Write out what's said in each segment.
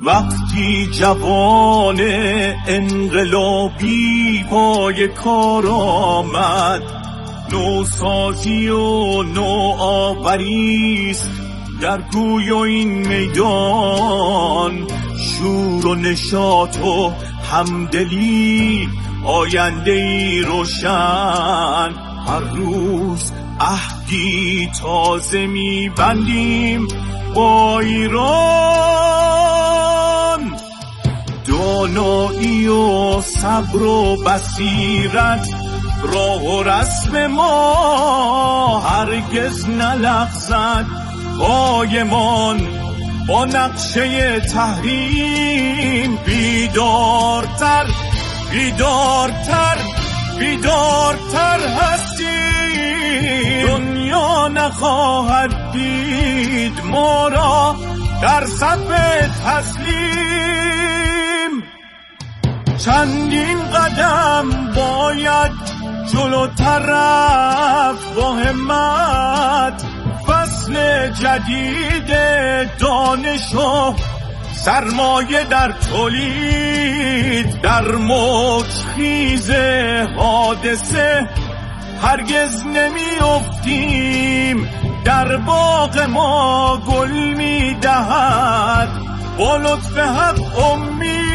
وقتی جوان انقلابی پای کار آمد، نوسازی و نوآوریست در کوی و این میدان، شور و نشاط و همدلی آینده‌ای روشن. هر روز عهدی تازه می‌بندیم با ایران، دانایی و صبر و بصیرت راه و رسم ما هرگز نلغزد. پایمان با نقشه تحریم بیدارتر بیدارتر بیدارتر هستیم. دنیا نخواهد دید ما را در صف تسلیم. چندین قدم باید جلوتر رفت با همت، فصل جدید دانش و سرمایه در تولید، در موج خیز حادثه هرگز نمی افتیم. در باغ ما گل می دهد با لطف حق امید.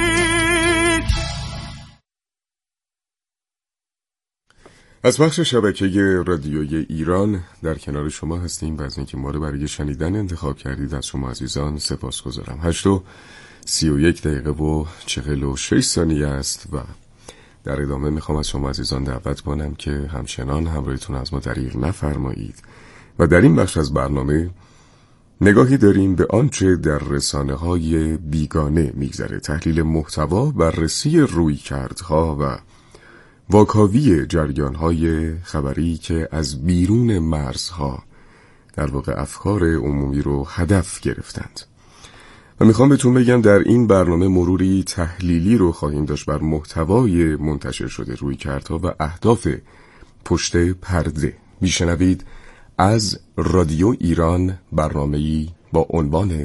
از بخش شبکه رادیوی ایران در کنار شما هستیم و از اینکه ما رو برای شنیدن انتخاب کردید از شما عزیزان سپاسگزارم. 8:31 و 46 ثانیه است و در ادامه میخوام از شما عزیزان دعوت کنم که همچنان همراهیتون از ما دریغ نفرمایید و در این بخش از برنامه نگاهی داریم به آنچه در رسانه‌های بیگانه میگذره، تحلیل محتوا، بررسی رویکردها و واکاوی جریان‌های خبری که از بیرون مرزها در واقع افکار عمومی رو هدف گرفتند. و میخوام بهتون بگم در این برنامه مروری تحلیلی رو خواهیم داشت بر محتوای منتشر شده، رویکردها و اهداف پشت پرده. میشنوید از رادیو ایران برنامه‌ای با عنوان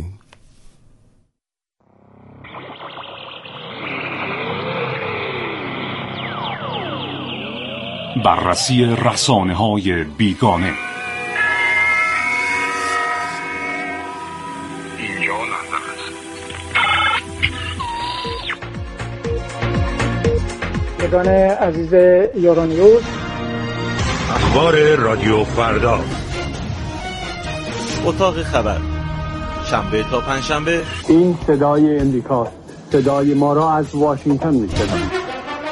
بررسی رسانه‌های بیگانه. اینجا لندن است. یگان عزیز یورانیوز، اخبار رادیو فردا، اتاق خبر، شنبه تا پنجشنبه. این صدای امریکا، صدای ما را از واشنگتن می‌شنوید.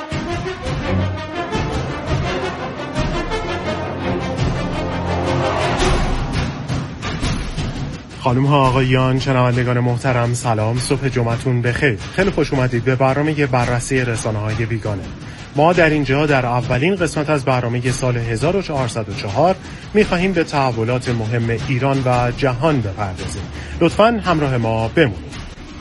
خانم ها آقایان، شنوندگان محترم، سلام، صبح جمعتون بخیر. خیلی خوش اومدید به برنامه بررسی رسانه‌های بیگانه. ما در اینجا در اولین قسمت از برنامه سال 1404 می‌خواهیم به تحولات مهم ایران و جهان بپردازیم. لطفاً همراه ما بمونید.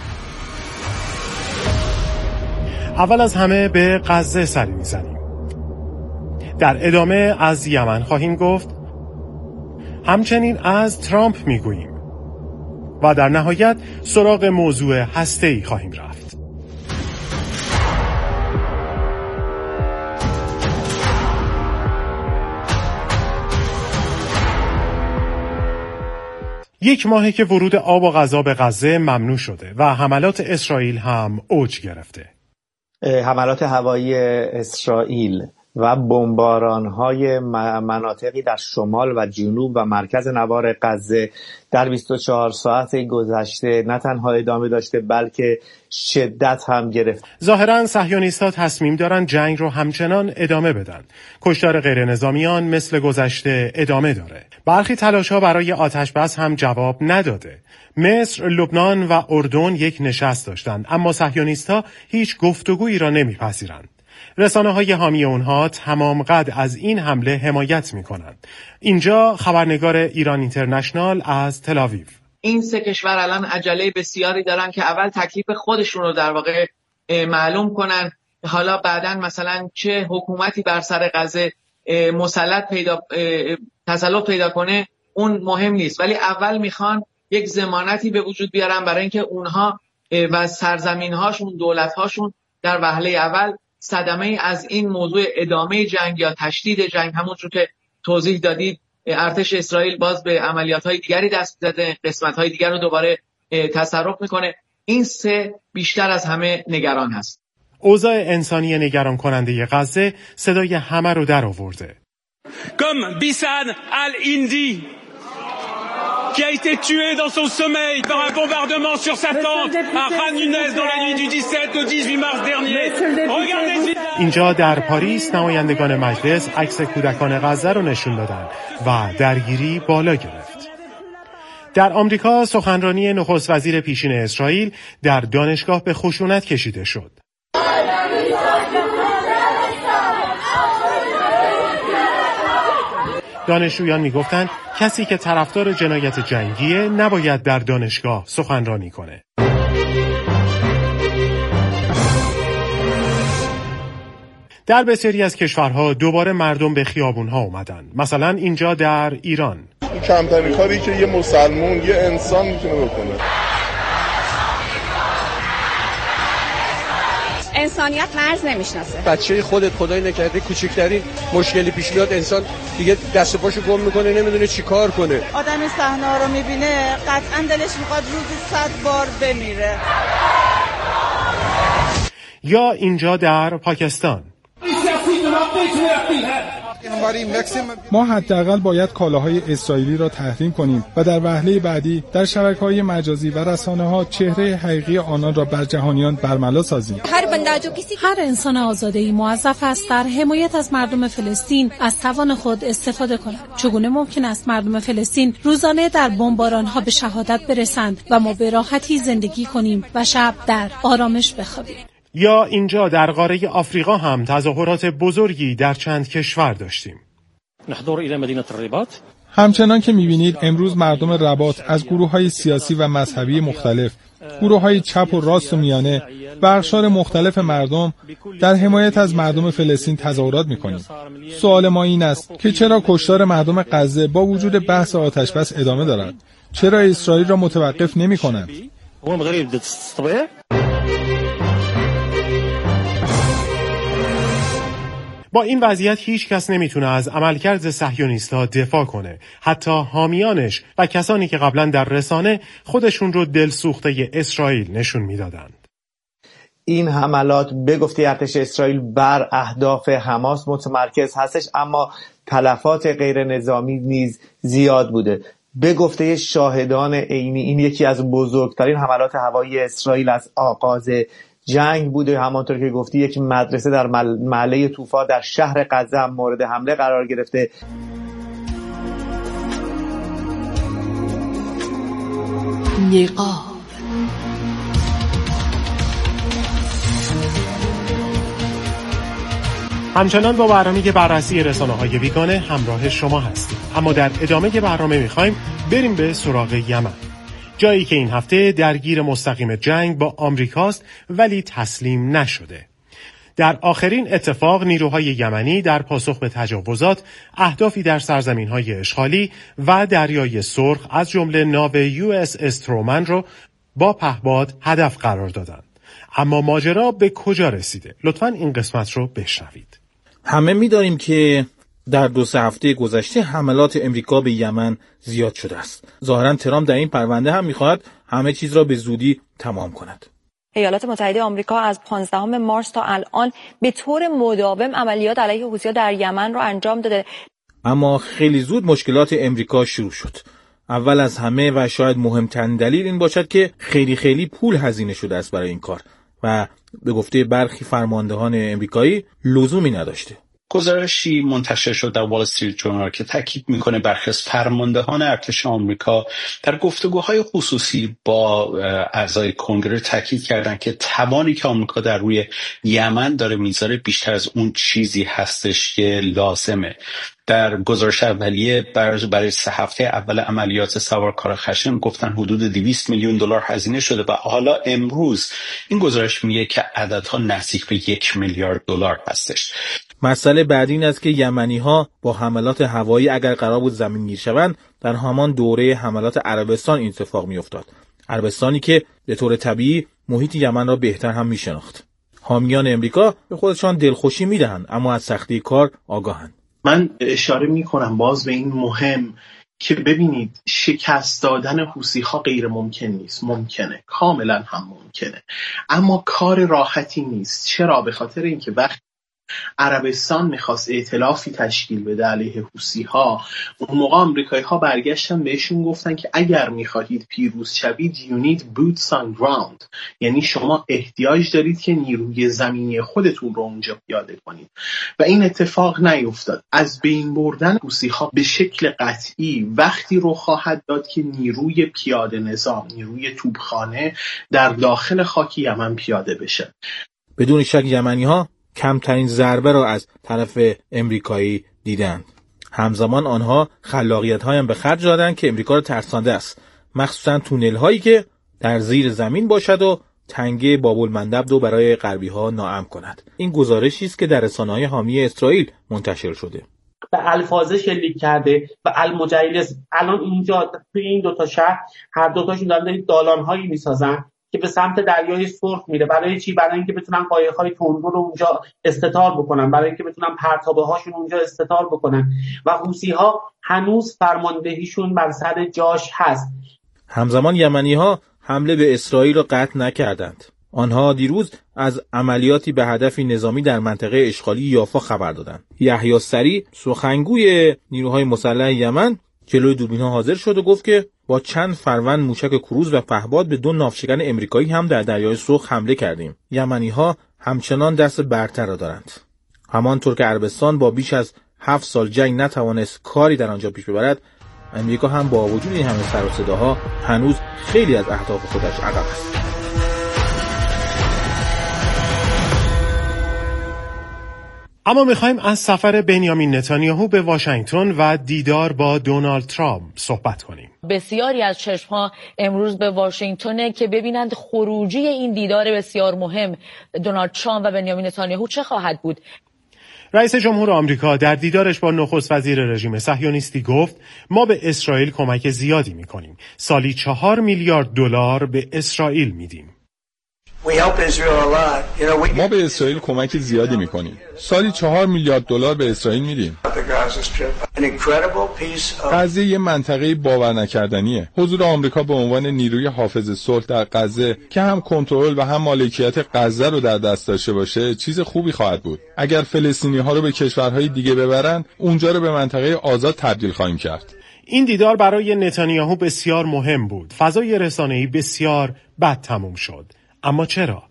اول از همه به غزه سری می‌زنیم. در ادامه از یمن خواهیم گفت. همچنین از ترامپ می‌گوییم. و در نهایت سراغ موضوع هسته‌ای خواهیم رفت. یک ماهه که ورود آب و غذا به غزه ممنوع شده و حملات اسرائیل هم اوج گرفته. حملات هوایی اسرائیل و بمباران‌های مناطقی در شمال و جنوب و مرکز نوار غزه در 24 ساعت گذشته نه تنها ادامه داشته بلکه شدت هم گرفت. ظاهراً صهیونیست‌ها تصمیم دارن جنگ رو همچنان ادامه بدن. کشتار غیر نظامیان مثل گذشته ادامه داره. برخی تلاش‌ها برای آتش‌بس هم جواب نداده. مصر، لبنان و اردن یک نشست داشتند، اما صهیونیست‌ها هیچ گفتگویی را نمی‌پذیرند. رسانه‌های حامی اونها تمام قد از این حمله حمایت می‌کنند. اینجا خبرنگار ایران اینترنشنال از تل‌آویو. این سه کشور الان عجله بسیاری دارن که اول تکلیف خودشون رو در واقع معلوم کنن، حالا بعداً مثلا چه حکومتی بر سر غزه تسلط پیدا کنه اون مهم نیست، ولی اول میخوان یک ضمانتی به وجود بیارن برای اینکه اونها و سرزمین‌هاشون، دولت‌هاشون در وهله اول صدمه از این موضوع ادامه جنگ یا تشدید جنگ، همونجور که توضیح دادید ارتش اسرائیل باز به عملیات‌های دیگری دست زده، قسمت‌های دیگر رو دوباره تصرف میکنه. این سه بیشتر از همه نگران هست. اوضاع انسانی نگران کننده غزه صدای همه رو در آورده. Comme Bissan al-Hindi qui a été tué dans son sommeil par un bombardement sur sa tente à Khan Younes dans la nuit du 17 au 18 mars dernier. Regardez. اینجا در پاریس نمایندگان مجلس عکس کودکان غزه رو نشون دادن و درگیری بالا گرفت. در آمریکا سخنرانی نخست وزیر پیشین اسرائیل در دانشگاه به خشونت کشیده شد. دانشجویان میگفتند کسی که طرفدار جنایت جنگیه نباید در دانشگاه سخنرانی کنه. در بسیاری از کشورها دوباره مردم به خیابونها اومدن. مثلا اینجا در ایران. این کمترین کاری که یه مسلمون، یه انسان میتونه بکنه. انسانیت مرز نمیشناسه. بچه خودت خدای نکرده کوچکترین مشکلی پیش میاد، انسان دیگه دست پاشو گم میکنه، نمیدونه چی کار کنه. آدم صحنه ها رو میبینه قطعا دلش میخواد روزی 100 بار بمیره. یا اینجا در پاکستان. ما حداقل باید کالاهای اسرائیلی را تحریم کنیم و در وهله بعدی در شبکه‌های مجازی و رسانه‌ها چهره حقیقی آنان را بر جهانیان برملا سازیم. هر انسان آزاده‌ای موظف است در حمایت از مردم فلسطین از توان خود استفاده کند. چگونه ممکن است مردم فلسطین روزانه در بمباران‌ها به شهادت برسند و ما به راحتی زندگی کنیم و شب در آرامش بخوابیم؟ یا اینجا در قاره آفریقا هم تظاهرات بزرگی در چند کشور داشتیم. همچنان که می‌بینید امروز مردم رباط از گروه‌های سیاسی و مذهبی مختلف، گروه‌های چپ و راست و میانه و اقشار مختلف مردم در حمایت از مردم فلسطین تظاهرات می‌کنیم. سوال ما این است که چرا کشتار مردم غزه با وجود بحث آتش‌بس ادامه دارد؟ چرا اسرائیل را متوقف نمی‌کنند؟ با این وضعیت هیچ کس نمیتونه از عملکرد صهیونیست‌ها دفاع کنه. حتی حامیانش و کسانی که قبلا در رسانه خودشون رو دلسوخته اسرائیل نشون میدادند. این حملات به گفته ارتش اسرائیل بر اهداف حماس متمرکز هستش، اما تلفات غیر نظامی نیز زیاد بوده. به گفته شاهدان عینی این یکی از بزرگترین حملات هوایی اسرائیل از آغاز جنگ بوده. همانطور که گفتی یک مدرسه در محله طوفا در شهر غزه هم مورد حمله قرار گرفته. نقاب همچنان با برنامه بررسی رسانه‌های بیگانه همراه شما هستیم، اما در ادامه برنامه می‌خوایم بریم به سراغ یمن، جایی که این هفته درگیر مستقیم جنگ با آمریکاست ولی تسلیم نشده. در آخرین اتفاق نیروهای یمنی در پاسخ به تجاوزات اهدافی در سرزمین‌های اشغالی و دریای سرخ از جمله ناو US استرومن رو با پهپاد هدف قرار دادند. اما ماجرا به کجا رسیده؟ لطفاً این قسمت رو بشنوید. همه می‌دانیم که در 2-3 هفته گذشته حملات امریکا به یمن زیاد شده است. ظاهراً ترامپ در این پرونده هم می‌خواهد همه چیز را به زودی تمام کند. ایالات متحده آمریکا از 15 مارس تا الان به طور مداوم عملیات علیه حوثی‌ها در یمن را انجام داده. اما خیلی زود مشکلات امریکا شروع شد. اول از همه و شاید مهمترین دلیل این باشد که خیلی پول هزینه شده است برای این کار و به گفته برخی فرماندهان امریکایی لزومی نداشته. گزارشی منتشر شد در وال استریت جورنال که تاکید میکنه برخی از فرماندهان ارتش آمریکا در گفتگوهای خصوصی با اعضای کنگره تاکید کردند که توانی که آمریکا در روی یمن داره میذاره بیشتر از اون چیزی هستش که لازمه. در گزارش اولیه برای 3 هفته اول عملیات سوارکار خشن گفتن حدود 200 میلیون دلار هزینه شده و حالا امروز این گزارش میگه که عددها نزدیک به 1 میلیارد دلار هستش. مسئله بعدی این است که یمنی‌ها با حملات هوایی اگر قرار بود زمینگیر شوند در همان دوره حملات عربستان اتفاق می‌افتاد. عربستانی که به طور طبیعی محیط یمن را بهتر هم میشناخت. حامیان امریکا به خودشان دلخوشی میدهند اما از سختی کار آگاهند. من اشاره میکنم باز به این مهم که ببینید شکست دادن حوثی‌ها غیر ممکن نیست، ممکنه، کاملا هم ممکنه، اما کار راحتی نیست. چرا؟ به خاطر اینکه وقتی عربستان میخواست ائتلافی تشکیل بده علیه حوثی‌ها، اون موقع آمریکایی‌ها برگشتن بهشون گفتن که اگر میخواهید پیروز شوید you need boots on ground، یعنی شما احتیاج دارید که نیروی زمینی خودتون رو اونجا پیاده کنید و این اتفاق نیفتاد. از بین بردن حوثی‌ها به شکل قطعی وقتی رو خواهد داد که نیروی پیاده نظام، نیروی توپخانه در داخل خاک یمن پیاده بشه. بدون شک یمنی‌ها کمترین ضربه را از طرف امریکایی دیدند. همزمان آنها خلاقیت‌هایی هم به خرج دادند که امریکا را ترسانده است، مخصوصاً تونل‌هایی که در زیر زمین باشد و تنگه باب‌المندب رو برای غربی‌ها ناامن کند. این گزارشی است که در رسانه‌های حامی اسرائیل منتشر شده. به الفاظ شلیک کرده و المجیلس الان اینجا توی این دو تا شهر هر دو تاشون دارن دالان‌هایی می‌سازن که به سمت دریای سرخ میره. برای چی؟ برای اینکه بتونن قایق‌های تندرو رو اونجا استتار بکنن، برای اینکه بتونن پرتابه‌هاشون اونجا استتار بکنن و حوثی‌ها هنوز فرماندهیشون بر سر جاش هست. همزمان یمنی‌ها حمله به اسرائیل را قطع نکردند. آنها دیروز از عملیاتی به هدفی نظامی در منطقه اشغالی یافا خبر دادند. یحیی سری سخنگوی نیروهای مسلح یمن جلوی دوربین‌ها حاضر شد و گفت که با چند فروند موشک کروز و پهپاد به 2 ناوشکن امریکایی هم در دریای سرخ حمله کردیم. یمنی‌ها همچنان دست برتر را دارند. همانطور که عربستان با بیش از 7 سال جنگ نتوانست کاری در آنجا پیش ببرد، امریکا هم با وجود این همه سر و صداها هنوز خیلی از اهداف خودش عقب است. اما میخوایم از سفر بنیامین نتانیاهو به واشنگتن و دیدار با دونالد ترامپ صحبت کنیم. بسیاری از چشم‌ها امروز به واشنگتن که ببینند خروجی این دیدار بسیار مهم دونالد ترامپ و بنیامین نتانیاهو چه خواهد بود. رئیس جمهور آمریکا در دیدارش با نخست وزیر رژیم صهیونیستی گفت ما به اسرائیل کمک زیادی میکنیم. سالی 4 میلیارد دلار به اسرائیل میدیم. ما به اسرائیل کمک زیادی میکنیم. سالی 4 میلیارد دلار به اسرائیل میدیم. غزه یه منطقه باور نکردنیه. حضور آمریکا به عنوان نیروی حافظ صلح در غزه که هم کنترل و هم مالکیت غزه رو در دست داشته باشه چیز خوبی خواهد بود. اگر فلسطینی‌ها رو به کشورهای دیگه ببرن، اونجا رو به منطقه آزاد تبدیل خواهیم کرد. این دیدار برای نتانیاهو بسیار مهم بود. فضای رسانه‌ای بسیار بد تموم شد. اما چرا؟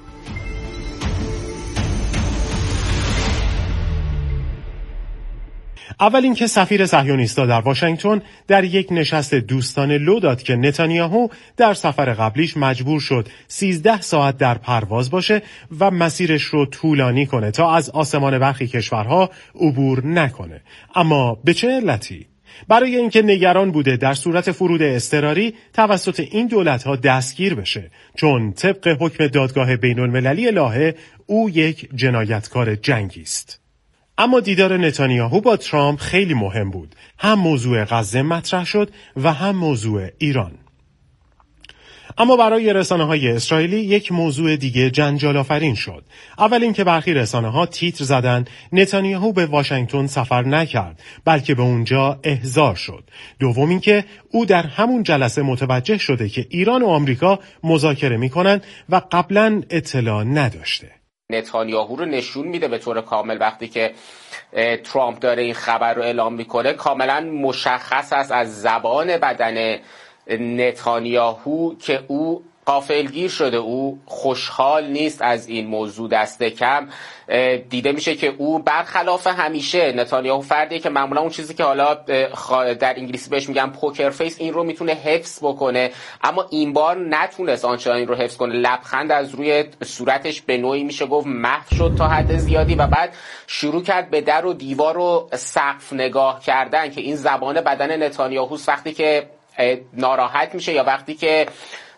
اول اینکه سفیر صهیونیست‌ها در واشنگتن در یک نشست دوستانه لو داد که نتانیاهو در سفر قبلیش مجبور شد 13 ساعت در پرواز باشه و مسیرش رو طولانی کنه تا از آسمان برخی کشورها عبور نکنه. اما به چه علتی؟ برای اینکه نگران بوده در صورت فرود اضطراری توسط این دولت‌ها دستگیر بشه، چون طبق حکم دادگاه بین‌المللی لاهه او یک جنایتکار جنگی است. اما دیدار نتانیاهو با ترامپ خیلی مهم بود. هم موضوع غزه مطرح شد و هم موضوع ایران. اما برای رسانه‌های اسرائیلی یک موضوع دیگه جنجال آفرین شد. اول اینکه برخی رسانه‌ها تیتر زدن نتانیاهو به واشنگتن سفر نکرد، بلکه به اونجا احضار شد. دوم اینکه او در همون جلسه متوجه شده که ایران و آمریکا مذاکره می‌کنن و قبلاً اطلاع نداشته. نتانیاهو رو نشون میده به طور کامل وقتی که ترامپ داره این خبر رو اعلام میکنه. کاملا مشخص است از زبان بدن نتانیاهو که او غافلگیر شده، او خوشحال نیست از این موضوع. دست کم دیده میشه که او برخلاف همیشه، نتانیاهو فردیه که معمولا اون چیزی که حالا در انگلیسی بهش میگن پوکر فیس، این رو میتونه حفظ بکنه، اما این بار نتونست آنچنان این رو حفظ کنه. لبخند از روی صورتش به نوعی میشه گفت محو شد تا حد زیادی و بعد شروع کرد به در و دیوار و سقف نگاه کردن که این زبان بدن نتانیاهو وقتی که ناراحت میشه یا وقتی که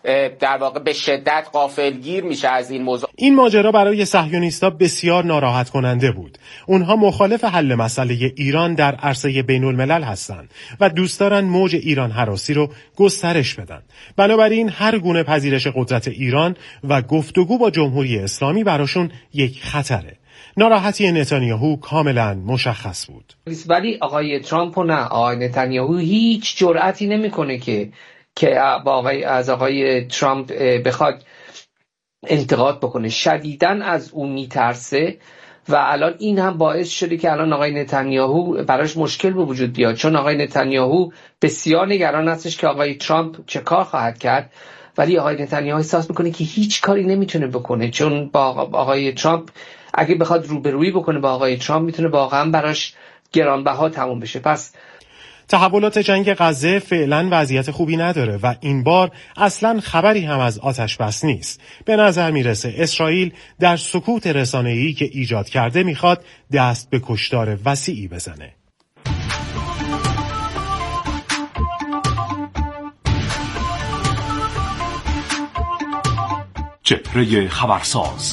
در واقع به شدت غافلگیر میشه از این موضوع. این ماجرا برای صهیونیست‌ها بسیار ناراحت کننده بود. اونها مخالف حل مسئله ایران در عرصه بین‌الملل هستند و دوست دارن موج ایران هراسی رو گسترش بدن. بنابراین هر گونه پذیرش قدرت ایران و گفتگو با جمهوری اسلامی براشون یک خطره. ناراحتی نتانیاهو کاملا مشخص بود. ولی آقای ترامپ و نه آقای نتانیاهو هیچ جرأتی نمیکنه که از آقای ترامپ بخواد انتقاد بکنه. شدیداً از اون میترسه و الان این هم باعث شده که الان آقای نتانیاهو براش مشکل به وجود بیاد، چون آقای نتانیاهو بسیار نگران هستش که آقای ترامپ چه کار خواهد کرد، ولی آقای نتانیاهو احساس میکنه که هیچ کاری نمیتونه بکنه، چون با آقای ترامپ اگه بخواد روبرویی بکنه با آقای ترامپ میتونه واقعا براش گرانبها تموم بشه. پس تحولات جنگ غزه فعلا وضعیت خوبی نداره و این بار اصلا خبری هم از آتش بس نیست. به نظر میرسه اسرائیل در سکوت رسانه‌ای که ایجاد کرده میخواد دست به کشتار وسیعی بزنه. چهره خبرساز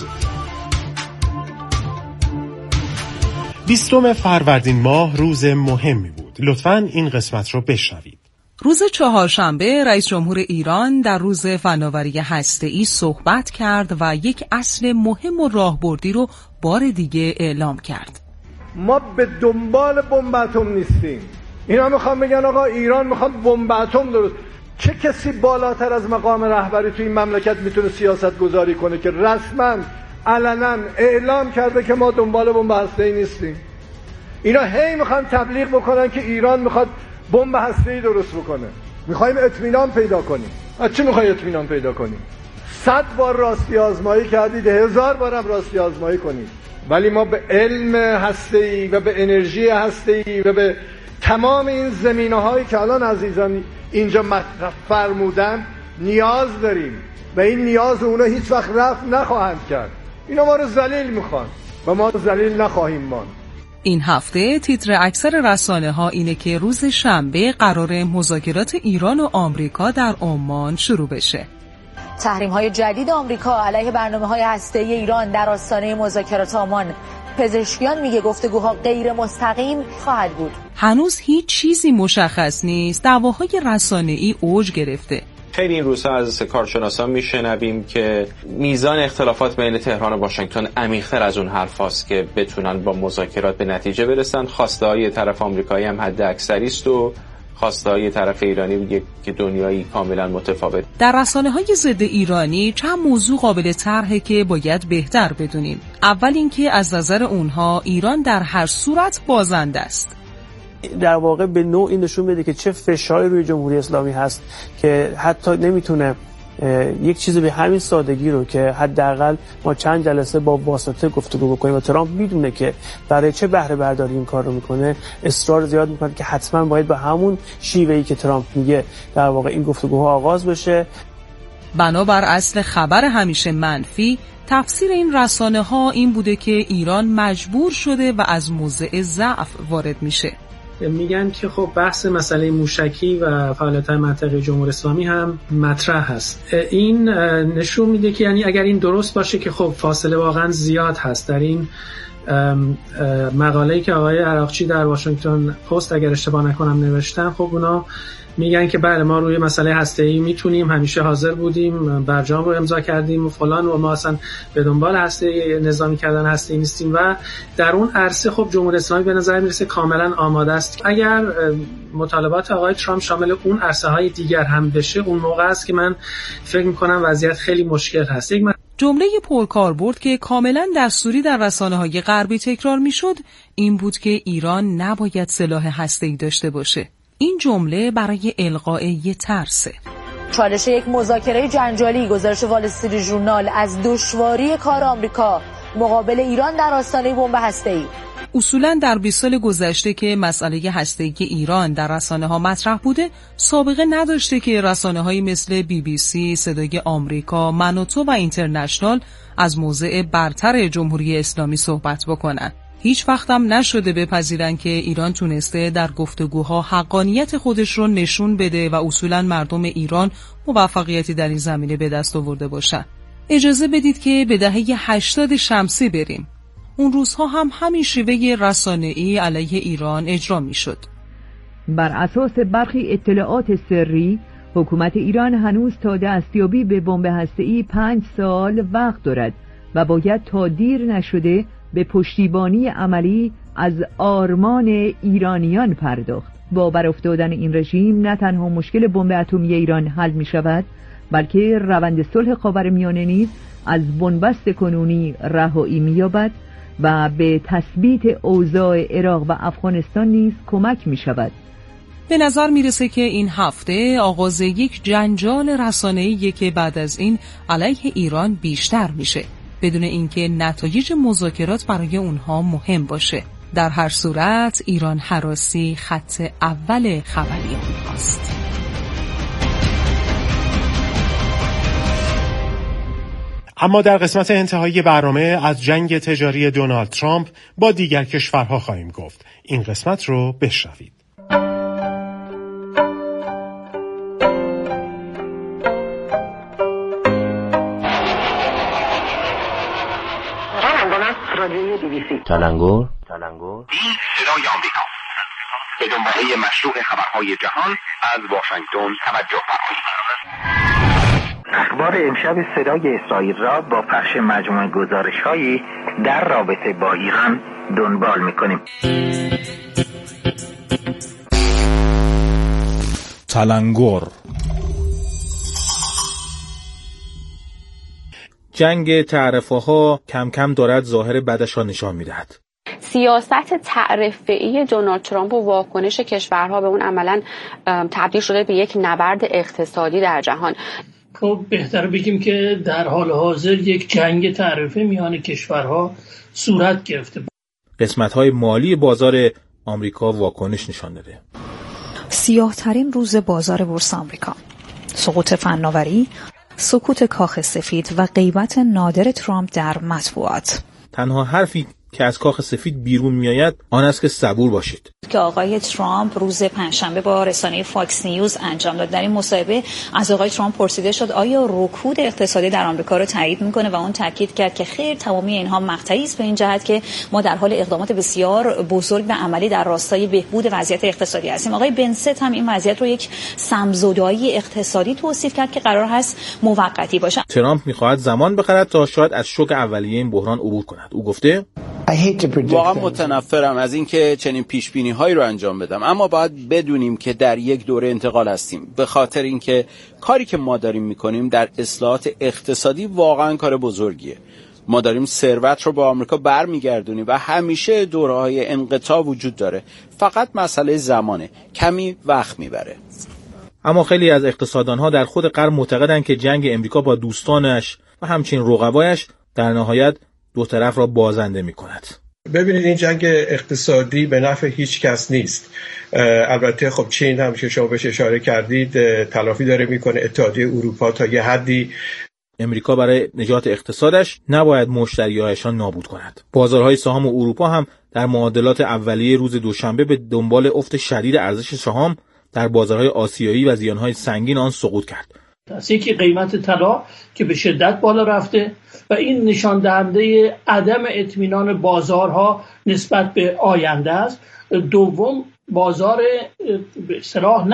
20 فروردین ماه روز مهمی بود. لطفاً این قسمت رو بشنوید. روز چهارشنبه رئیس جمهور ایران در روز فناوری هسته‌ای صحبت کرد و یک اصل مهم و راهبردی رو بار دیگه اعلام کرد. ما به دنبال بمب اتم نیستیم. اینا میخوان بگن آقا ایران میخواد بمب اتم درست. چه کسی بالاتر از مقام رهبری تو این مملکت میتونه سیاست گذاری کنه که رسما علنا اعلام کرده که ما دنبال بمب هسته‌ای نیستیم؟ اینا هی میخوان تبلیغ بکنن که ایران میخواد بمب هسته‌ای درست بکنه. میخوایم اطمینان پیدا کنیم. از چی میخوای اطمینان پیدا کنیم؟ 100 بار راستی آزمایی کردید، 1000 بارم راستی آزمایی کنید، ولی ما به علم هسته‌ای و به انرژی هسته‌ای و به تمام این زمینه‌هایی که الان عزیزان اینجا مطرح فرمودن نیاز داریم و این نیاز اونا هیچ وقت رفع نخواهند کرد. اینا ما رو ذلیل میخوان و ما ذلیل نخواهیم ماند. این هفته تیتر اکثر رسانه‌ها اینه که روز شنبه قرار مذاکرات ایران و آمریکا در عمان شروع بشه. تحریم‌های جدید آمریکا علیه برنامه‌های هسته‌ای ایران در آستانه مذاکرات عمان. پزشکیان میگه گفتگوها غیر مستقیم خواهد بود. هنوز هیچ چیزی مشخص نیست. دعواهای رسانه‌ای اوج گرفته. خیلی این روزها از کارشناسان میشنویم که میزان اختلافات بین تهران و واشنگتن عمیق‌تر از اون حرفاست که بتونن با مذاکرات به نتیجه برسن. خواسته‌های طرف آمریکایی هم حد اکثری است و خواسته‌های طرف ایرانی میگه که دنیایی کاملا متفاوت. در رسانه‌های ضد ایرانی چند موضوع قابل طرحه که باید بهتر بدونیم. اول اینکه از نظر اونها ایران در هر صورت بازنده است. در واقع به نوعی نشون بده که چه فشاری روی جمهوری اسلامی هست که حتی نمیتونه یک چیز به همین سادگی رو که حداقل ما چند جلسه با واسطه گفتگو بکنیم و ترامپ میدونه که برای چه بهره برداری این کار رو میکنه، اصرار زیاد میکنه که حتما باید به همون شیوهی که ترامپ میگه در واقع این گفتگوها آغاز بشه. بنابر اصل خبر همیشه منفی، تفسیر این رسانه‌ها این بوده که ایران مجبور شده و از موضع ضعف وارد میشه. میگن که خب بحث مسئله موشکی و فعالیت‌های منطقه جمهوری اسلامی هم مطرح هست. این نشون میده که یعنی اگر این درست باشه که خب فاصله واقعا زیاد هست. در این مقاله‌ای که آقای عراقچی در واشنگتن پست اگر اشتباه نکنم نوشتن، خب اونا میگن که بله ما روی مسئله هسته‌ای میتونیم، همیشه حاضر بودیم، برجام رو امضا کردیم و فلان و ما اصلا به دنبال هسته نظامی کردن هسته‌ای نیستیم و در اون عرصه خب جمهوری اسلامی به نظر میرسه کاملا آماده است. اگر مطالبات آقای ترامپ شامل اون عرصه‌های دیگر هم بشه، اون موقع است که من فکر می‌کنم وضعیت خیلی مشکل هست. جمله پرکاربرد که کاملا دستوری در رسانه‌های غربی تکرار میشد این بود که ایران نباید سلاح هسته‌ای داشته باشه. این جمله برای القای ترسه. چالش یک مذاکره جنجالی. گزارش وال استریت ژورنال از دشواری کار آمریکا مقابل ایران در آستانه بمب هسته‌ای. اصولاً در 20 سال گذشته که مسئله هسته‌ای ایران در رسانه‌ها مطرح بوده، سابقه نداشته که رسانه‌هایی مثل BBC، صدای آمریکا، من و تو و اینترنشنال از موضع برتر جمهوری اسلامی صحبت بکنن. هیچ وقتم نشده بپذیرن که ایران تونسته در گفتگوها حقانیت خودش رو نشون بده و اصولاً مردم ایران موفقیتی در این زمینه به دست آورده باشن. اجازه بدید که به دهه 80 شمسی بریم. اون روزها هم همین شیوه رسانه‌ای علیه ایران اجرا میشد. بر اساس برخی اطلاعات سری، حکومت ایران هنوز تا دستیابی به بمب هسته‌ای 5 سال وقت دارد و باید تا دیر نشده به پشتیبانی عملی از آرمان ایرانیان پرداخت. با برافتادن این رژیم نه تنها مشکل بمب اتمی ایران حل می شود، بلکه روند صلح خاورمیانه نیز از بنبست کنونی رهایی می یابد و به تثبیت اوضاع عراق و افغانستان نیز کمک می شود. به نظر میرسه که این هفته آغاز یک جنجال رسانه‌ایه که بعد از این علیه ایران بیشتر میشه، بدون اینکه نتایج مذاکرات برای اونها مهم باشه. در هر صورت ایران هراسی خط اول خبری اونهاست. اما در قسمت انتهایی برنامه از جنگ تجاری دونالد ترامپ با دیگر کشورها خواهیم گفت. این قسمت رو بشنوید. تلنگور این صدای آمریکا به دنباله مشروع خبرهای جهان از واشنگتن توجه فرمایید. اخبار امشب صدای اسرائیل را با پخش مجموعه گزارش‌هایی در رابطه با ایران دنبال می‌کنیم. تلنگور. جنگ تعرفه‌ها کم کم دارد ظاهر بدش را نشان می‌دهد. سیاست تعرفه‌ای دونالد ترامپ و واکنش کشورها به اون عملاً تبدیل شده به یک نبرد اقتصادی در جهان. خب بهتر بگیم که در حال حاضر یک جنگ تعرفه میان کشورها صورت گرفته. قسمت‌های مالی بازار آمریکا واکنش نشان داده. سیاه‌ترین روز بازار بورس آمریکا، سقوط فناوری، سکوت کاخ سفید و غیبت نادر ترامپ در مطبوعات. تنها حرفی که از کاخ سفید بیرون میآید آن است که صبور باشید. که آقای ترامپ روز پنجشنبه با رسانه فاکس نیوز انجام داد. در این مصاحبه از آقای ترامپ پرسیده شد آیا رکود اقتصادی در آمریکا رو تایید میکنه و اون تاکید کرد که خیر، تمامی اینها مقطعی است، به این جهت که ما در حال اقدامات بسیار بزرگ و عملی در راستای بهبود وضعیت اقتصادی هستیم. آقای بنست هم این وضعیت رو یک سم‌زدایی اقتصادی توصیف کرد که قرار هست موقتی باشه. ترامپ میخواهد زمان بخرد تا شاید از شوک اولیه این بحران عبور کند. او گفته واقعا متنفرم از اینکه چنین پیشبینی‌هایی رو انجام بدم، اما باید بدونیم که در یک دوره انتقال هستیم، به خاطر اینکه کاری که ما داریم میکنیم در اصلاحات اقتصادی واقعا کار بزرگیه. ما داریم ثروت رو به آمریکا برمیگردونیم و همیشه دوره‌های انقطاع وجود داره، فقط مسئله زمانه، کمی وقت میبره. اما خیلی از اقتصاددان‌ها در خود غرب معتقدند که جنگ امریکا با دوستانش و همچنین رقبایش در نهایت دو طرف را بازنده می‌کند. ببینید این جنگ اقتصادی به نفع هیچ کس نیست. البته خب چین هم که شما بهش اشاره کردید تلافی داره میکنه، اتحادیه اروپا تا یه حدی. امریکا برای نجات اقتصادش نباید مشتری‌هایشان نابود کند. بازارهای سهام اروپا هم در معادلات اولیه روز دوشنبه به دنبال افت شدید ارزش سهام در بازارهای آسیایی و زیانهای سنگین آن سقوط کرد. یکی قیمت طلا که به شدت بالا رفته و این نشان دهنده عدم اطمینان بازارها نسبت به آینده است. دوم بازار به اصطلاح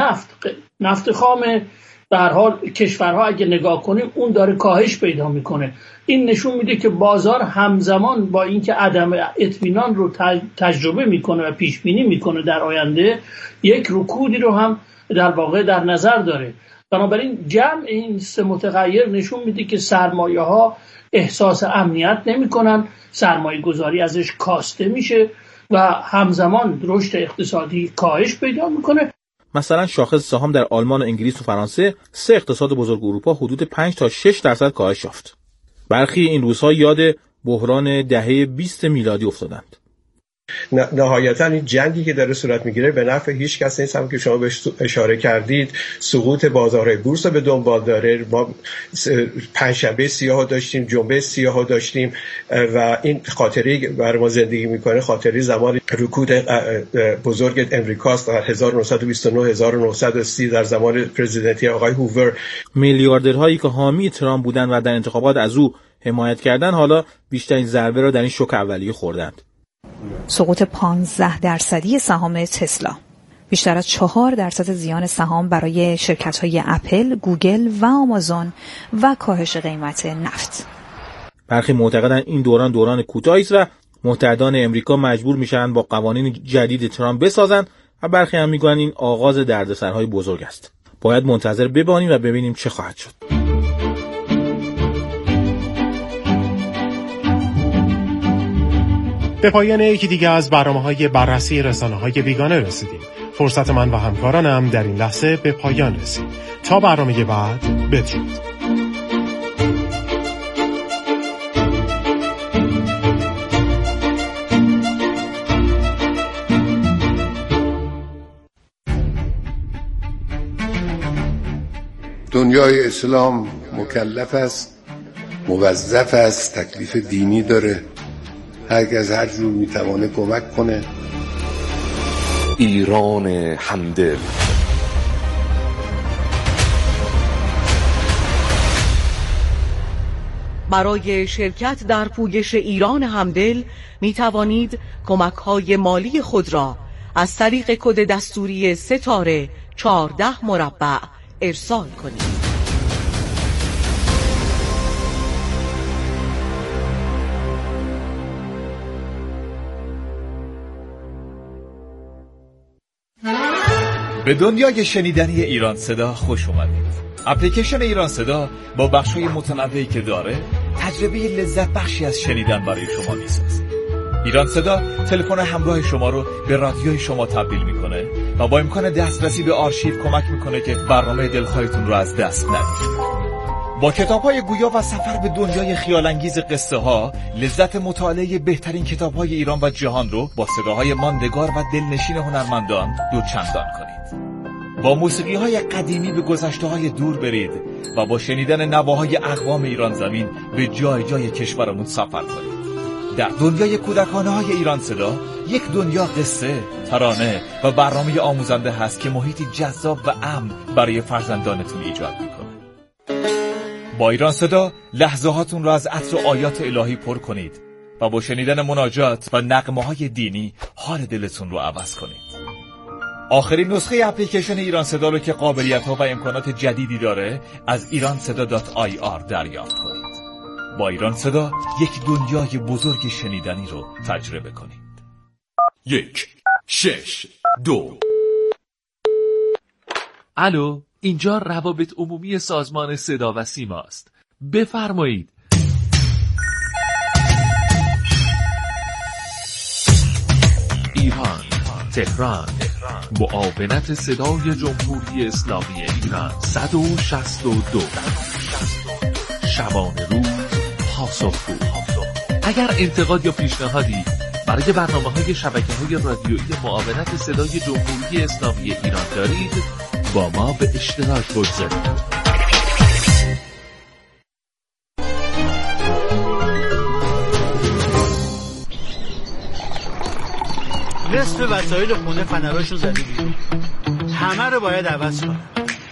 نفت خام، به هر حال کشورها اگه نگاه کنیم اون داره کاهش پیدا میکنه. این نشون میده که بازار همزمان با اینکه عدم اطمینان رو تجربه میکنه و پیش بینی میکنه در آینده، یک رکودی رو هم در واقع در نظر داره. بنابراین جمع این سه متغیر نشون میده که سرمایه ها احساس امنیت نمی کنن، سرمایه گذاری ازش کاسته میشه و همزمان رشد اقتصادی کاهش پیدا میکنه. مثلا شاخص سهام در آلمان و انگلیس و فرانسه، سه اقتصاد بزرگ اروپا، حدود 5 تا 6% کاهش یافت. برخی این روزها یاد بحران دهه 20 میلادی افتادند. نهایتا این جنگی که داره صورت میگیره به نفع هیچ کس نیست. هم که شما بهش اشاره کردید سقوط بازارهای بورس به دنبال داره. ما پنجشنبه سیاه داشتیم، جمعه سیاه داشتیم و این خاطری برای ما زندگی میکنه خاطری زمان رکود بزرگ امریکاست در 1929 1930 در زمان پرزیدنتی آقای هوور. میلیاردرهایی که حامی ترامپ بودن و در انتخابات از او حمایت کردن حالا بیشترین ضربه را در این شوک اولیه خوردند. سقوط 15% سهام تسلا، بیشتر از 4% زیان سهام برای شرکت‌های اپل، گوگل و آمازون و کاهش قیمت نفت. برخی معتقدند این دوران کوتاهی است و متحدان امریکا مجبور میشن با قوانین جدید ترامپ بسازند و برخی هم میگویند این آغاز دردسرهای بزرگ است. باید منتظر بمانیم و ببینیم چه خواهد شد. به پایان یکی دیگه از برنامه‌های بررسی رسانه‌های بیگانه رسیدیم. فرصت من و همکارانم در این لحظه به پایان رسید. تا برنامه بعد بدرود. دنیای اسلام مکلف است، موظف است، تکلیف دینی داره، هر کس هر جور میتوانه کمک کنه. ایران همدل. برای شرکت در پویش ایران همدل می توانید کمک‌های مالی خود را از طریق کد دستوری ستاره 14 مربع ارسال کنید. به دنیای شنیدنی ایران صدا خوش اومدید. اپلیکیشن ایران صدا با بخش‌های متنوعی که داره تجربه لذت بخشی از شنیدن برای شما میسازه. ایران صدا تلفن همراه شما رو به رادیوی شما تبدیل میکنه و با امکان دسترسی به آرشیو کمک میکنه که برنامه دلخواهتون رو از دست ندید. با کتاب‌های گویا و سفر به دنیای خیال‌انگیز قصه‌ها، لذت مطالعه بهترین کتاب‌های ایران و جهان رو با صداهای ماندگار و دلنشین هنرمندان دوچندان کنید. با موسیقی‌های قدیمی به گذشته‌های دور برید و با شنیدن نواهای اقوام ایران زمین به جای جای کشورمون سفر کنید. در دنیای کودکانه‌های ایران صدا، یک دنیا قصه، ترانه و برنامه آموزنده هست که محیطی جذاب و امن برای فرزندانتون ایجاد می‌کنه. با ایران صدا لحظه‌هاتون را از عطر و آیات الهی پر کنید و با شنیدن مناجات و نغمه‌های دینی حال دلتون رو عوض کنید. آخرین نسخه اپلیکیشن ایران صدا رو که قابلیت‌ها و امکانات جدیدی داره از iranseda.ir دریافت کنید. با ایران صدا یک دنیای بزرگ شنیدنی رو تجربه کنید. 1 6 2. الو، اینجا روابط عمومی سازمان صدا و سیما است. بفرمایید. ایران، تهران، معاونت صدای جمهوری اسلامی ایران 162. شبانه روز پاسخگو. اگر انتقاد یا پیشنهادی برای برنامه‌های شبکه‌های رادیویی معاونت صدای جمهوری اسلامی ایران دارید، با ما به اشتراک بگذارید. نصف وسایل خونه فنراشو زده بیرون، همه رو باید عوض کنم.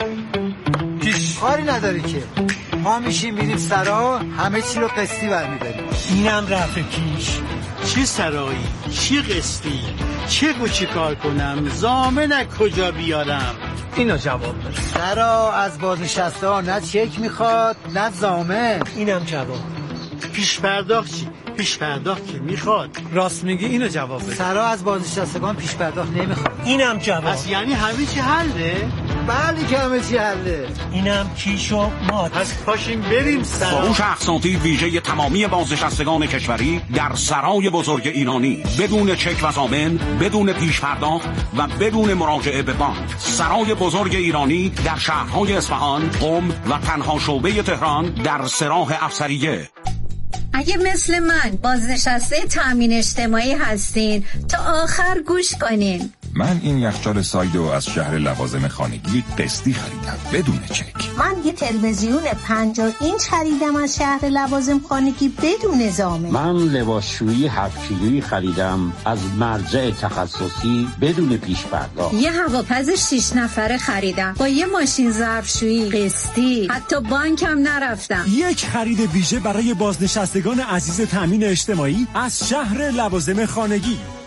کاری نداری که ما میشیم میریم سرا، همه چی رو قسطی برمیداریم. اینم رفت پیش. چه سرایی، چه قسطی، چه کار کنم، ضامن کجا بیارم؟ اینو جواب بده. سرا از بازنشسته ها نه چک میخواد نه ضامن. اینم جواب. پیش پرداخت چی؟ پیش پرداخت که میخواد. راست میگی، اینو جواب بده. سرا از بازنشستگان پیش پرداخت نمیخواد. اینم جواب. پس یعنی همه چی حله؟ بله که همه چی حله. اینم کیش و مات. پس پاشیم بریم سرا. فروش اقساطی ویژه تمامی بازنشستگان کشوری در سرای بزرگ ایرانی، بدون چک و ضامن، بدون پیش پرداخت و بدون مراجعه به بانک. سرای بزرگ ایرانی در شهرهای اصفهان، قم و تنها شعبه تهران در سراح افسریه. اگه مثل من بازنشسته تامین اجتماعی هستین تا آخر گوش کنین. من این یخچال سایدو از شهر لوازم خانگی قسطی خریدم بدون چک. من یه تلویزیون 50 اینچ خریدم از شهر لوازم خانگی بدون ضامن. من لباسشویی 7 کیلویی خریدم از مرجع تخصصی بدون پیش پرداخت. یه هواپز 6 نفره خریدم با یه ماشین ظرفشویی قسطی، حتی بانکم نرفتم. یک خرید ویژه برای بازنشستگان عزیز تامین اجتماعی از شهر لوازم خانگی.